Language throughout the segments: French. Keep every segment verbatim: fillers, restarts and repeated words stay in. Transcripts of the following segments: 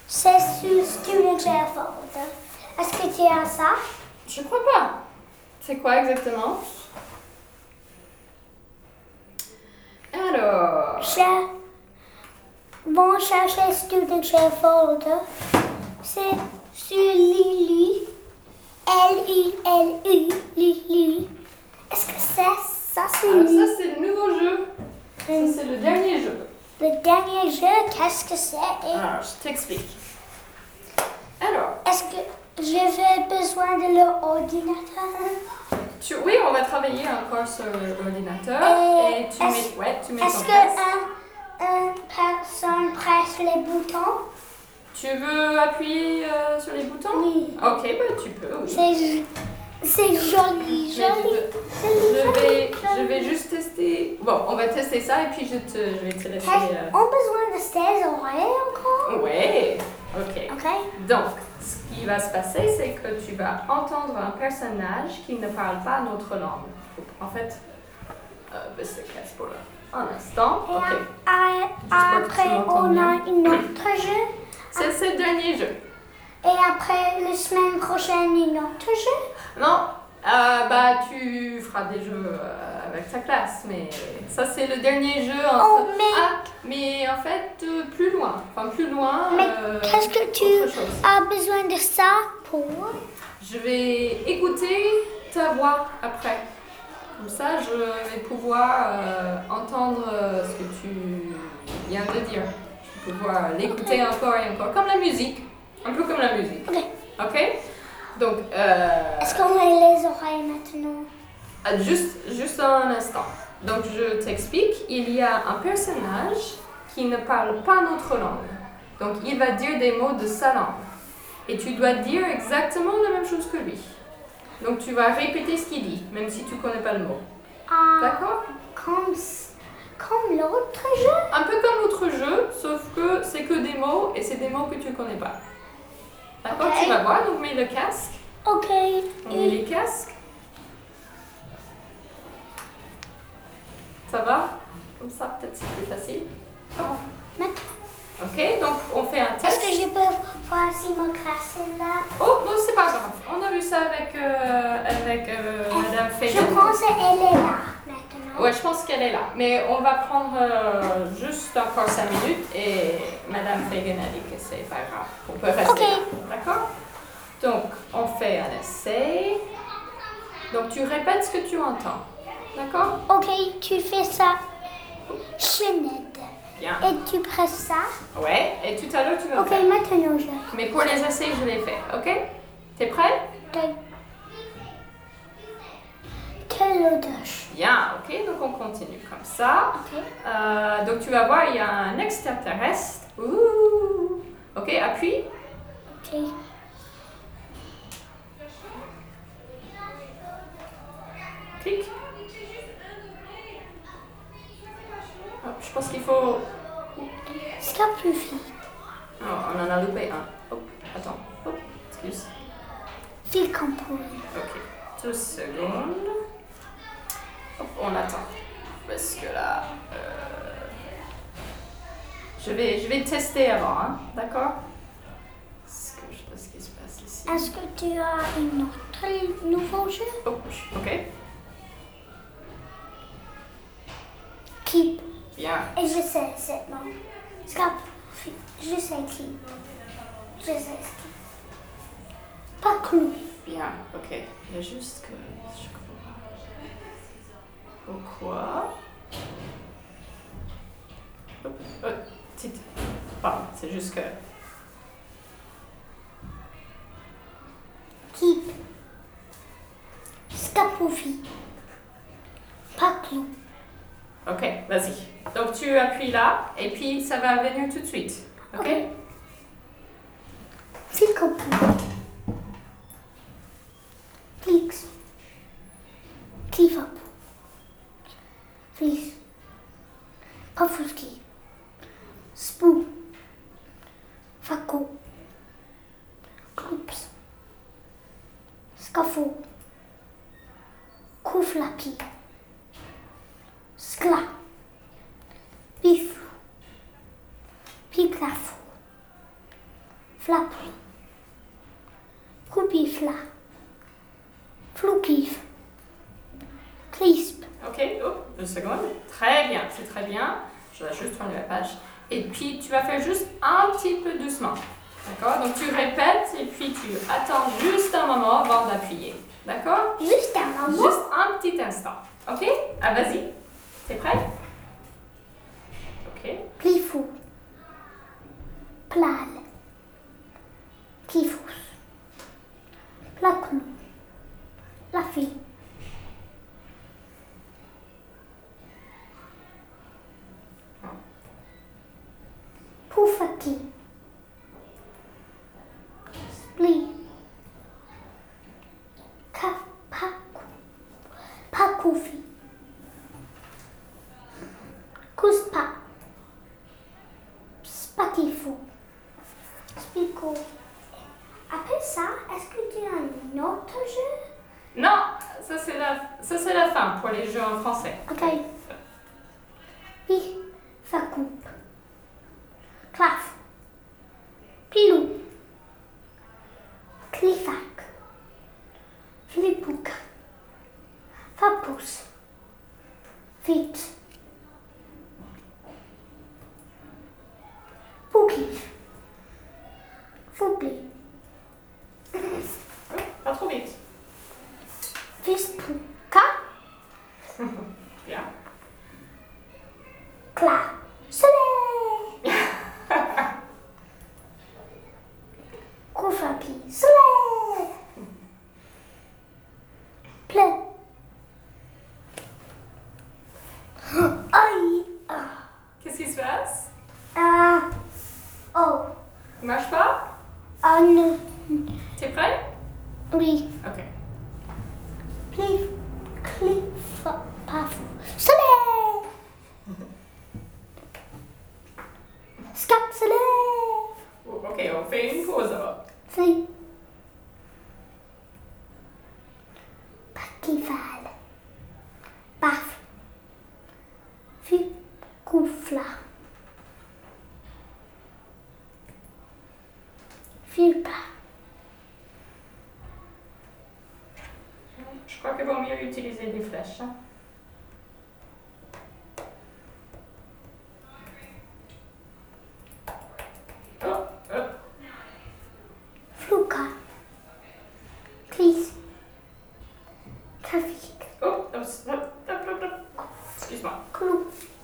C'est sur Student Share Folder. Est-ce que tu as ça? Je crois pas. C'est quoi exactement? Alors... Share. Bon, chercher Student Share Folder. C'est sur Lulu. L-U-L-U. Lulu. Est-ce que c'est ça? C'est Alors Lulu. ça, c'est le nouveau jeu. Ça, c'est le dernier jeu. Le dernier jeu, qu'est-ce que c'est? Et Alors, je t'explique. Alors, est-ce que j'avais besoin de l'ordinateur? tu, oui, on va travailler encore sur l'ordinateur. Et Et tu est-ce- mets, ouais, tu mets Est-ce ton que casque. un, un personne presse les boutons? Tu veux appuyer euh, sur les boutons? Oui. Ok, bah tu peux, oui. C'est c'est joli, Mais joli. je, joli, je vais, joli. je vais juste tester. Bon, on va tester ça et puis je, te, je vais te laisser. Est-ce qu'on a besoin de ces oreilles encore? euh, Ouais, ok. Ok. Donc, ce qui va se passer, c'est que tu vas entendre un personnage qui ne parle pas notre langue. En fait, euh, ben, c'est casse pour un instant. Et Ok. a- a- J'espère que tu après, m'entends on bien. a une autre jeu. C'est c'est le dernier jeu. Et après, la semaine prochaine, une autre jeu. Non, euh, bah tu feras des jeux euh, avec ta classe, mais ça c'est le dernier jeu. Entre... Oh, mais- Ah, mais en fait, euh, plus loin. Enfin, plus loin. Mais euh, qu'est-ce que autre tu chose. as besoin de ça pour? Je vais écouter ta voix après. Comme ça, je vais pouvoir euh, entendre euh, ce que tu viens de dire. Je vais pouvoir l'écouter encore et encore, comme la musique. Un peu comme la musique. Ok. Ok? Donc, euh, Est-ce qu'on a les oreilles maintenant? ah, juste, juste un instant. Donc, je t'explique. Il y a un personnage qui ne parle pas notre langue. Donc, il va dire des mots de sa langue. Et tu dois dire exactement la même chose que lui. Donc, tu vas répéter ce qu'il dit, même si tu ne connais pas le mot. Ah, D'accord? comme, comme l'autre jeu? Un peu comme l'autre jeu, sauf que c'est que des mots et c'est des mots que tu ne connais pas. D'accord? Ok. Tu vas voir, donc mets le casque. Ok. On met Et les casques. Ça va? Comme ça, peut-être c'est plus facile. maintenant, Ok, donc on fait un est-ce test. que je peux voir si mon classe est là? Oh, non, c'est pas grave. On a vu ça avec, euh, avec euh, Madame Je Fagan. pense qu'elle est là maintenant. Ouais, je pense qu'elle est là. Mais on va prendre euh, juste encore cinq minutes et Madame Fagan a dit que c'est pas grave. On peut rester Ok. là. D'accord? Donc, on fait un essai. Donc, tu répètes ce que tu entends. D'accord? Ok, tu fais ça. Chenette. Bien. Et tu presses ça. Ouais, et tout à l'heure, tu vas Ok, faire. maintenant je. Mais pour les essais, je les fais. Ok? T'es prêt? Quel quel odeur? Bien, ok, donc on continue comme ça. Ok. Euh, donc tu vas voir, il y a un extraterrestre. Ouh. Ok, appuie. Ok. Clique. Oh, je pense qu'il faut... Scaplufi. Oh, on en a loupé un. Hop, attends. Hop, excuse. Fil campo. Ok, deux secondes. Hop, on attend. Parce que là... euh, Je vais, je vais tester avant, hein, d'accord? Parce que je sais pas ce qui se passe ici. Est-ce que tu as un autre nouveau jeu? Oh, ok. Keep. Bien. Et je sais, c'est bon. Scap. Je sais qui. Je sais qui. Pas clou. Bien, ok. Il y a juste que je comprends pas. Pourquoi? Hop, hop, petite. Pardon, c'est juste que. Keep. Scapoufi. Pas clou. Ok, vas-y. Donc tu appuies là et puis ça va venir tout de suite. Ok? Ok. Fil campo. Flix. Clifop. Flis. Pafuski. Spoo. Faco. Clups. Scafo. Kouflaki. Skla. Bifou. Piglafou. Flap. Coupifla. Floukif. Crisp. Ok, oh, deux secondes. Très bien, c'est très bien. Je vais juste tourner la page. Et puis, tu vas faire juste un petit peu doucement. D'accord? Donc, tu répètes et puis tu attends juste un moment avant d'appuyer. D'accord? Juste un moment. Juste un petit instant. Ok? Ah, vas-y. T'es prêt? Ok. Plifou. Plal. Plifous. Placlou. La fille. Poufaki. Spli. Kapaku. Pakoufi. Kuspa. Spatifou. Spico. Après ça, est-ce que tu as un autre jeu? Non, ça c'est la, ça c'est la fin pour les jeux en français. Ok. Pi. Facoupe. Claf. Pilou. Clifac. Flipouc. Fapous. Fit. Poukif. Foupli. Pas trop vite. Vispouka. Bien. Cla. Soleil. Koufapi. Soleil. Plein. Aïe. Qu'est-ce qui se passe? Ah. Oh. Ça marche pas? Ah non. T'es prêt? Oui. Ok. Cliff. Cliff. Paf. Soleil. Scap. Soleil. Ok, on fait une pause alors. Fli. Pakival. Paf. Fi. Koufla. Fipa. Je crois qu'il vaut mieux utiliser des flèches. Hein. Oh, oh. Fluka. Clis. Kafik. Oh, oh, stop, stop, stop, stop. Excuse-moi. Clou.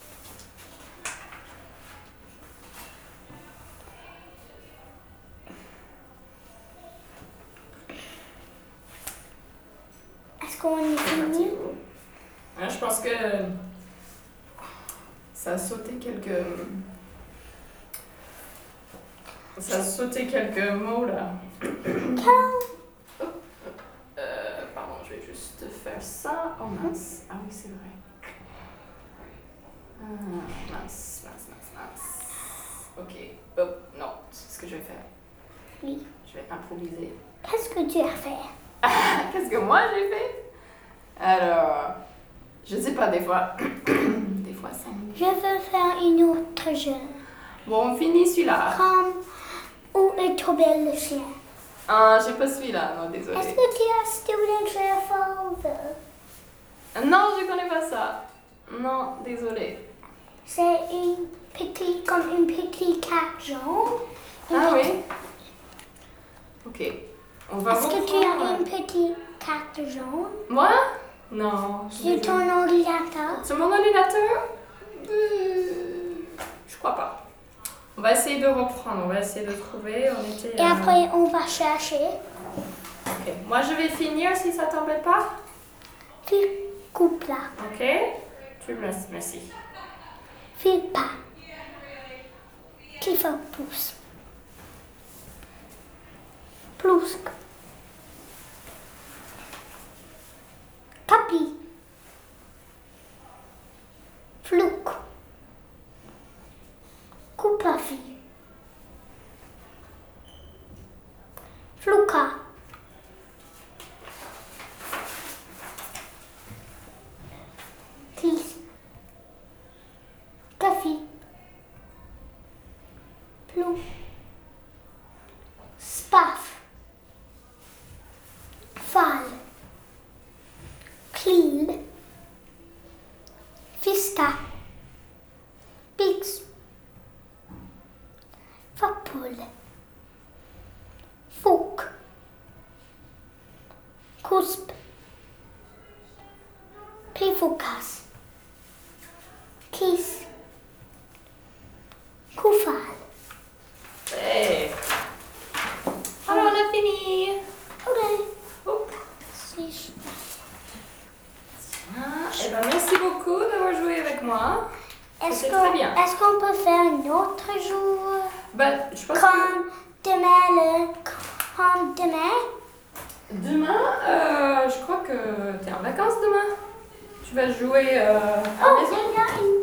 Est-ce qu'on est fini? Hein, je pense que ça a sauté quelques. Ça a sauté quelques mots là. Euh, pardon, je vais juste faire ça. Oh mince. Ah oui, c'est vrai. Ah, mince, mince, mince, mince. Ok. Oh, non, c'est ce que je vais faire. Oui. Je vais improviser. Qu'est-ce que tu as fait? Qu'est-ce que moi j'ai fait? Alors, je sais pas, des fois. Des fois, ça me. Je veux faire une autre jeu. Bon, on finit celui-là. Comme Où est trop belle le chien? Ah, j'ai pas celui-là, non, Est-ce désolé. que tu as Student Revolver? Non, je connais pas ça. Non, désolé. C'est une petite, comme une petite carte jaune. Une Ah petite- oui? Ok. On va Est-ce que tu as reprendre. une petite carte jaune Moi? Non. je sur l'ai ton vu. ordinateur? Sur mon ordinateur? Euh, Je crois pas. On va essayer de reprendre, on va essayer de trouver. On était. Et euh, après, on va chercher. Ok. Moi, je vais finir si ça t'embête pas. Fil coupe là. Ok. Tu me laisses, merci. Fil pas. Qui fait pouce. Plousque. Capi. Flouk. Coupe à fille. Flouka. Clis. Café. Plou. poule. Phoque. Couspe. Pifoucas. Kiss. Koufal. Hey. Alors, on a fini. Ok. Oh. Si. Ah, eh ben, merci beaucoup d'avoir joué avec moi. Est-ce C'était qu'on très bien. est-ce qu'on peut faire un autre jour? Ben, je pense que Comme demain, le, comme demain? demain, euh, je crois que tu es en vacances demain. Tu vas jouer euh, à la Oh, maison. il y a une